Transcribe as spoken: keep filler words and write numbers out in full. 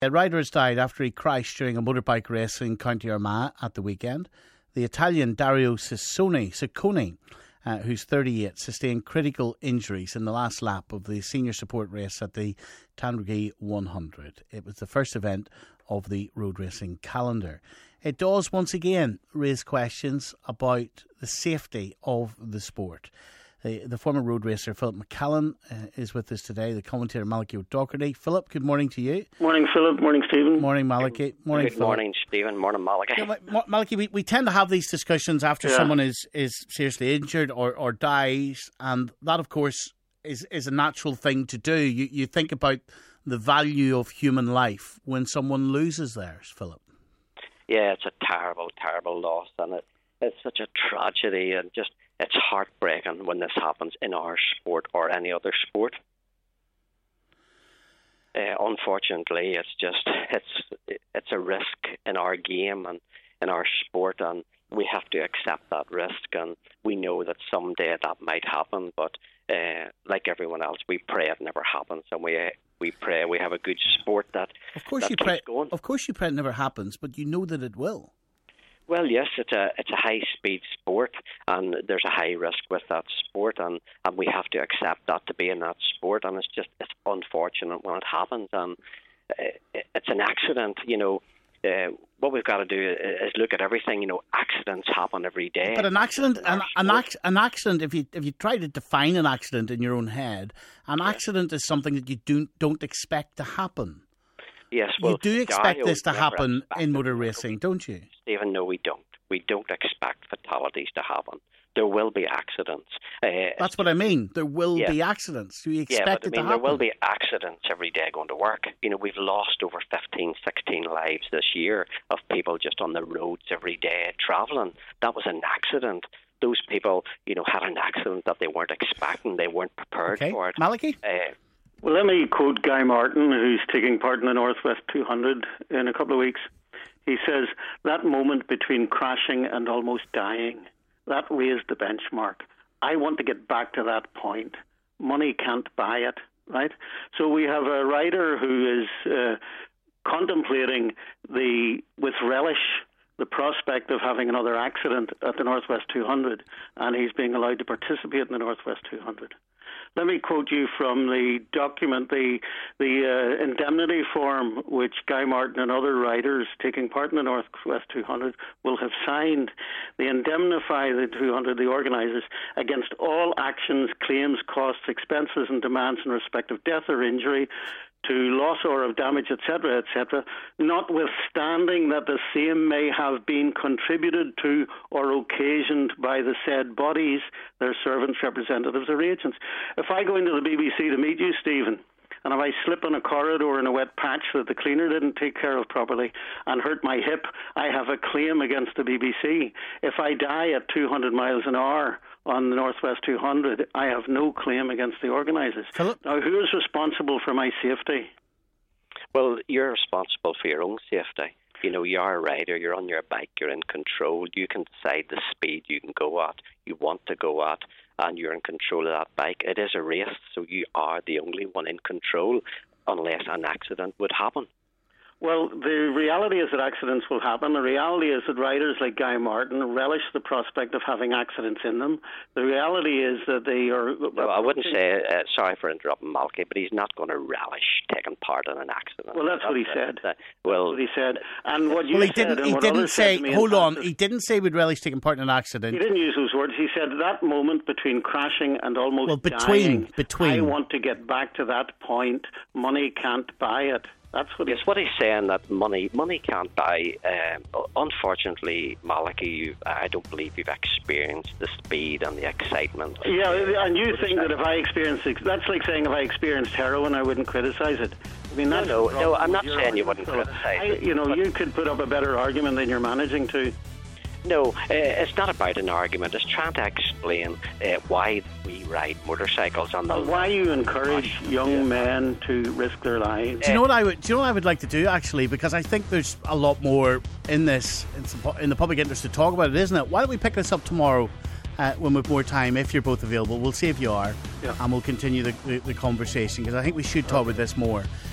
A rider has died after he crashed during a motorbike race in County Armagh at the weekend. The Italian Dario Ciccone, Ciccone uh, who's thirty-eight, sustained critical injuries in the last lap of the senior support race at the Tandragee one hundred. It was the first event of the road racing calendar. It does once again raise questions about the safety of the sport. The, the former road racer Philip McCallan uh, is with us today, the commentator Malachy O'Doherty. Philip, good morning to you. Morning, Philip. Morning, Stephen. Morning, Malachy. Morning, Good Philip. morning, Stephen. Morning, Malachy. Yeah, Ma- Malachy, we, we tend to have these discussions after Yeah. someone is, is seriously injured or, or dies, and that, of course, is, is a natural thing to do. You, you think about the value of human life when someone loses theirs, Philip. Yeah, it's a terrible, terrible loss, and it, it's such a tragedy, and just it's heartbreaking when this happens in our sport or any other sport. Uh, unfortunately, it's just it's it's a risk in our game and in our sport, and we have to accept that risk. And we know that someday that might happen, but uh, like everyone else, we pray it never happens, and we we pray we have a good sport that Of course, that you keeps pray. going. Of course, you pray it never happens, but you know that it will. Well, yes, it's a it's a high speed sport, and there's a high risk with that sport, and, and we have to accept that to be in that sport. And it's just it's unfortunate when it happens, and uh, it's an accident. You know, uh, what we've got to do is look at everything. You know, accidents happen every day. But an accident, in our an, an, sport. ac- an accident. If you if you try to define an accident in your own head, an accident is something that you don't don't expect to happen. Yes, well, you do expect Dario this to never happen expected in motor it. racing, don't you? Stephen, no, we don't. We don't expect fatalities to happen. There will be accidents. Uh, That's what I mean. There will Yeah. be accidents. Do you Yeah, expect but I it mean, to there happen? will be accidents every day going to work. You know, we've lost over fifteen, sixteen lives this year of people just on the roads every day travelling. That was an accident. Those people, you know, had an accident that they weren't expecting. They weren't prepared Okay, for it. Malachy? Uh, Well, let me quote Guy Martin, who's taking part in the Northwest two hundred in a couple of weeks. He says, that moment between crashing and almost dying, that raised the benchmark. I want to get back to that point. Money can't buy it, right? So we have a rider who is uh, contemplating the with relish the prospect of having another accident at the Northwest two hundred, and he's being allowed to participate in the Northwest two hundred. Let me quote you from the document, the the uh, indemnity form, which Guy Martin and other riders taking part in the Northwest two hundred will have signed. They indemnify the two hundred, the organisers, against all actions, claims, costs, expenses and demands in respect of death or injury, to loss or of damage, et cetera, et cetera, notwithstanding that the same may have been contributed to or occasioned by the said bodies, their servants, representatives or agents. If I go into the B B C to meet you, Stephen, and if I slip on a corridor in a wet patch that the cleaner didn't take care of properly and hurt my hip, I have a claim against the B B C. If I die at two hundred miles an hour on the Northwest two hundred, I have no claim against the organisers. Philip? Now, who is responsible for my safety? well, you're responsible for your own safety. You know, you're a rider, you're on your bike, you're in control. You can decide the speed you can go at, you want to go at, and you're in control of that bike. It is a race, so you are the only one in control unless an accident would happen. Well, the reality is that accidents will happen. The reality is that riders like Guy Martin relish the prospect of having accidents in them. The reality is that they are... No, I wouldn't say, uh, sorry for interrupting Malachy, but he's not going to relish taking part in an accident. Well, that's what he said. Uh, well, That's what he said. And what you Well, he said didn't. and He what didn't others said say. to me in Hold on. practice- He didn't say we'd relish taking part in an He accident. didn't use those words. He said that moment between crashing and almost Well, between- dying, between. I want to get back to that point. Money can't buy it. That's what he yes, what he's saying, that money money can't buy. Um, unfortunately, Malachy, you, I don't believe you've experienced the speed and the excitement. Yeah, and you think that if I experienced... That's like saying if I experienced heroin, I wouldn't criticise it. I mean, that's No, no, the no, problem I'm with not your saying you argument, wouldn't Philip. criticise I- it, You know, but- you could put up a better argument than you're managing to. No, uh, it's not about an argument. It's trying to explain uh, why we ride motorcycles on the And why you encourage young Yeah. men to risk their lives. Do you know what I would? Do you know what I would like to do actually? Because I think there's a lot more in this in some- in the public interest to talk about it, isn't it? Why don't we pick this up tomorrow uh, when we've more time? If you're both available, we'll see if you are, Yeah. and we'll continue the, the, the conversation because I think we should talk about this more.